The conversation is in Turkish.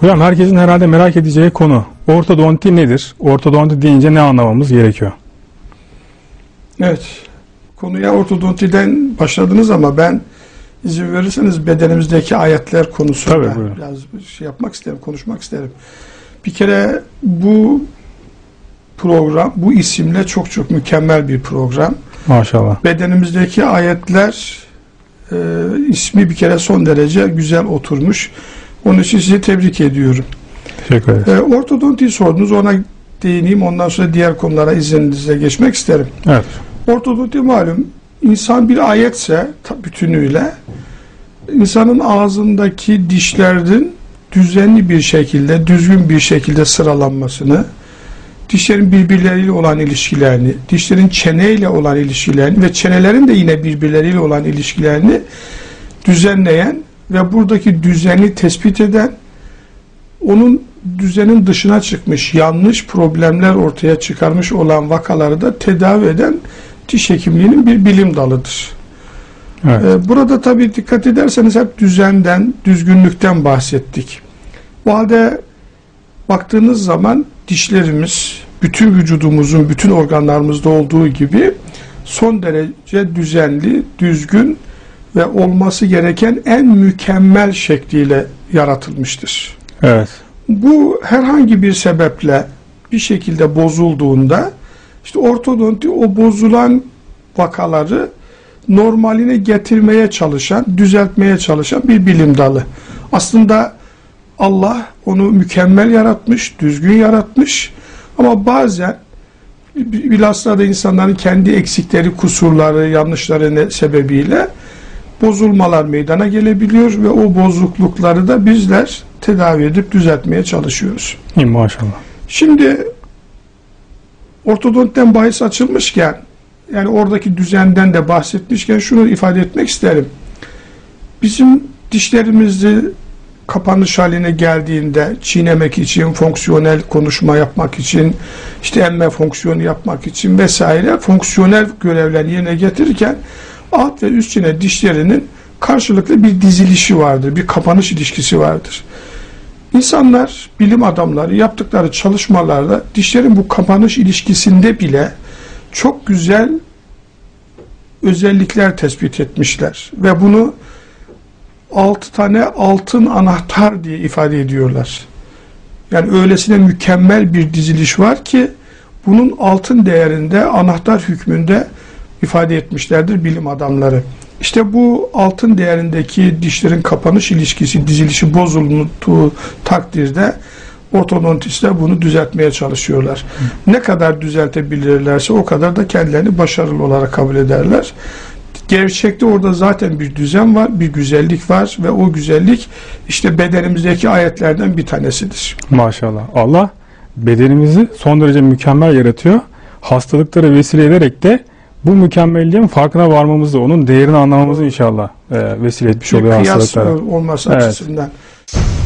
Hocam herkesin herhalde merak edeceği konu ortodonti nedir? Ortodonti deyince ne anlamamız gerekiyor? Evet, konuya ortodontiden başladınız ama ben izin verirseniz bedenimizdeki ayetler konusunda biraz yapmak isterim, konuşmak isterim. Bir kere bu program, bu isimle çok mükemmel bir program. Maşallah. Bedenimizdeki ayetler ismi bir kere son derece güzel oturmuş. Onun için sizi tebrik ediyorum. Teşekkür ederim. Ortodontiyi sordunuz, ona değineyim. Ondan sonra diğer konulara izninizle geçmek isterim. Evet. Ortodonti malum, insan bir ayetse bütünüyle insanın ağzındaki dişlerin düzenli bir şekilde, düzgün bir şekilde sıralanmasını, dişlerin birbirleriyle olan ilişkilerini, dişlerin çeneyle olan ilişkilerini ve çenelerin de yine birbirleriyle olan ilişkilerini düzenleyen ve buradaki düzeni tespit eden, onun düzenin dışına çıkmış, yanlış problemler ortaya çıkarmış olan vakaları da tedavi eden diş hekimliğinin bir bilim dalıdır. Evet. Burada tabii dikkat ederseniz hep düzenden, düzgünlükten bahsettik. Bu halde baktığınız zaman dişlerimiz, bütün vücudumuzun, bütün organlarımızda olduğu gibi son derece düzenli, düzgün ve olması gereken en mükemmel şekliyle yaratılmıştır. Evet. Bu herhangi bir sebeple bir şekilde bozulduğunda işte ortodonti o bozulan vakaları normaline getirmeye çalışan, düzeltmeye çalışan bir bilim dalı. Aslında Allah onu mükemmel yaratmış, düzgün yaratmış ama bazen bilhassa da insanların kendi eksikleri, kusurları, yanlışları sebebiyle bozulmalar meydana gelebiliyor ve o bozuklukları da bizler tedavi edip düzeltmeye çalışıyoruz. Maşallah. Şimdi ortodontten bahis açılmışken, yani oradaki düzenden de bahsetmişken şunu ifade etmek isterim. Bizim dişlerimizi kapanış haline geldiğinde çiğnemek için, fonksiyonel konuşma yapmak için, işte emme fonksiyonu yapmak için vesaire fonksiyonel görevlerini yerine getirirken alt ve üst çene dişlerinin karşılıklı bir dizilişi vardır, bir kapanış ilişkisi vardır. İnsanlar, bilim adamları yaptıkları çalışmalarda dişlerin bu kapanış ilişkisinde bile çok güzel özellikler tespit etmişler ve bunu 6 tane altın anahtar diye ifade ediyorlar. Yani öylesine mükemmel bir diziliş var ki bunun altın değerinde, anahtar hükmünde ifade etmişlerdir bilim adamları. İşte bu altın değerindeki dişlerin kapanış ilişkisi, dizilişi bozulduğu takdirde ortodontistler bunu düzeltmeye çalışıyorlar. Ne kadar düzeltebilirlerse o kadar da kendilerini başarılı olarak kabul ederler. Gerçekte orada zaten bir düzen var, bir güzellik var ve o güzellik işte bedenimizdeki ayetlerden bir tanesidir. Maşallah. Allah bedenimizi son derece mükemmel yaratıyor. Hastalıkları vesile ederek de bu mükemmelliğin farkına varmamızı, onun değerini anlamamızı inşallah vesile etmiş oluyor hastalıklara. Kıyas olması açısından.